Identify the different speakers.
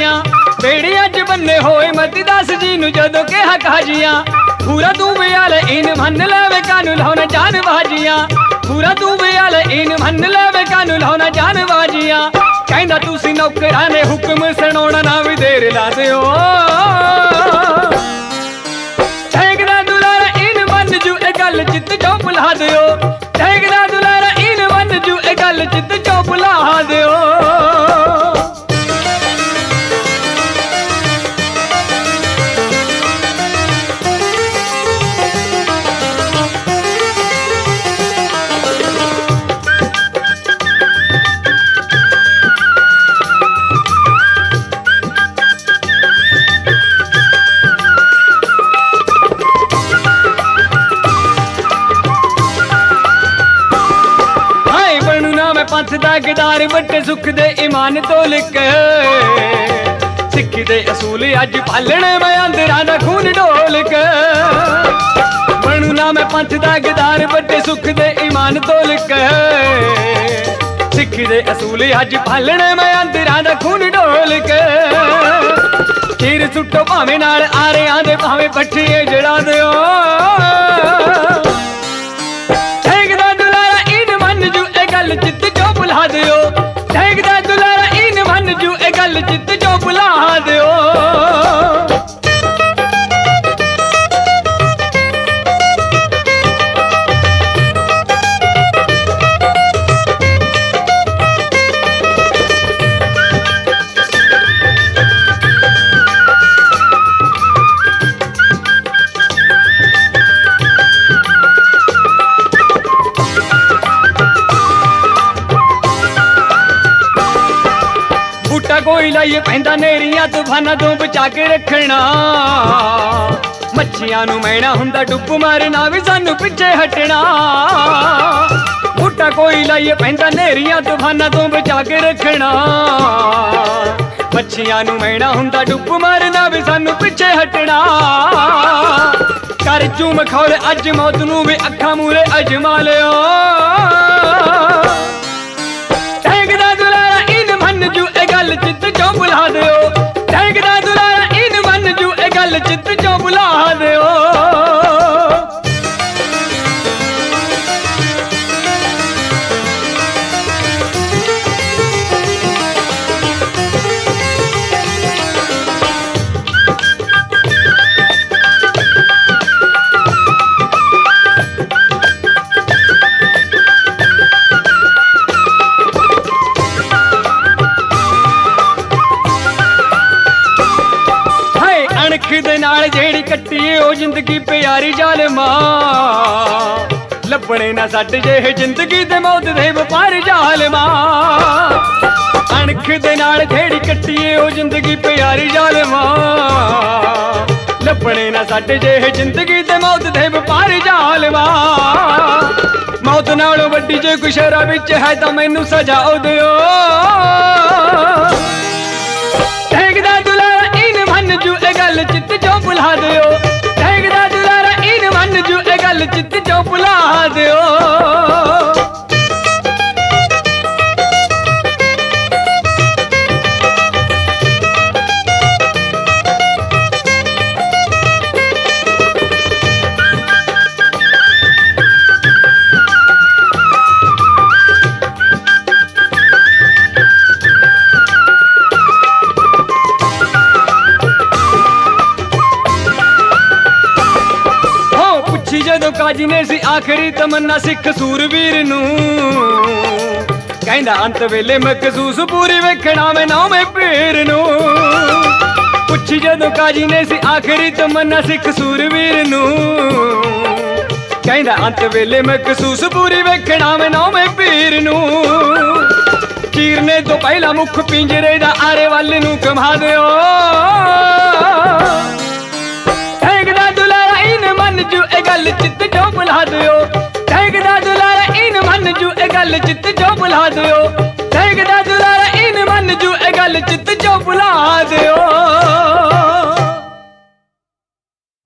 Speaker 1: बाजियां बेड़ियां च बन्ने होए मती दस जी नू जदों कहा काजियां पूरा तू बियाल इन मन लावे कानू लाउना जान बाजियां पूरा तू बियाल इन मन लावे कानू लाउना जान बाजियां कहंदा तुसी नौकरां ने हुक्म सुनाउणा ना भी देर ला दिओ ठेकदा दुलारा इन मन जू ए गल चित चो भुला दिओ ठेकदा दुलारा इन मन जू ए गल चित चो भुला दिओ पंथ दा गदार बट्टे सुख दे ईमान तोलक सिक्खी दे असूल अज पालने मैं अंदरां दा खून ढोलक बनू ना मैं पंथ दा गदार बट्टे सुख दे ईमान तोलक सिक्खी दे असूल अज पालने मैं अंदरां दा खून ढोलक तीर सुट्टो भावें नाल आरियां दे भावें पट्ठिए जड़ा दिओ ठेकदा दुलारा इन मन जू ए गल चित भुला दिओ ठेकदा दुलारा इन मन जू ए गल चित जो भुला दिओ कोई लाइए पैंदा नेरियां तूफाना तो बचा के रखना मच्छियां नू मैना हुंदा डुब मारना भी सानू पिछे हटना बूटा कोई लाइए पैंदा नेरियां तूफाना तो बचा के रखना मच्छियां नू मैना हुंदा डुब मारना भी सानू पिछे हटना कर चूम खौल अज मौत नू भी अखा मूरे अजमा लियो ठेकदा दुलारा इन मन जू ए गल चित चो भुला दिओ ठेकदा दुलारा इन मन जू ए गल चित चो भुला दिओ दे नाल जेड़ी कट्टी ओ जिंदगी प्यारी जालमा लभणे ना सट जे जिंदगी ते मौत दे व्यापार जालमा अणख दे नाल जेड़ी कट्टी ओ जिंदगी प्यारी जालमा लभणे ना सट जे जिंदगी ते मौत दे व्यापार जालमा मौत नालों वड्डी जे कोई शहरा विच है तां मैनू सजा ओ दिओ ठेकदा दुलारा इन मन जू ए गल चित जो भुला दिओ ठेकदा दुलारा इन मन जू ए गल चित जो भुला दिओ जदों काजी ने सी आखिरी तमन्ना सिख सूरवीर नू कहंदा अंत वेले महसूस पूरी वेखना मैं नौवें पीर नू पुछी जदों काजी ने सी आखिरी तमन्ना सिख सूरवीर नू कहंदा अंत वेले महसूस पूरी वेखना मैं नौवें पीर नू चीरने तो पहला मुख पिंजरे दा आरे वाल नू घुमा दिओ ठेकदा दुलारा इन मन जू ए गल चित जो भुला दिओ ठेकदा दुलारा इन मन जू ए गल चित जो भुला दिओ ठेकदा दुलारा इन मन जू ए गल चित जो भुला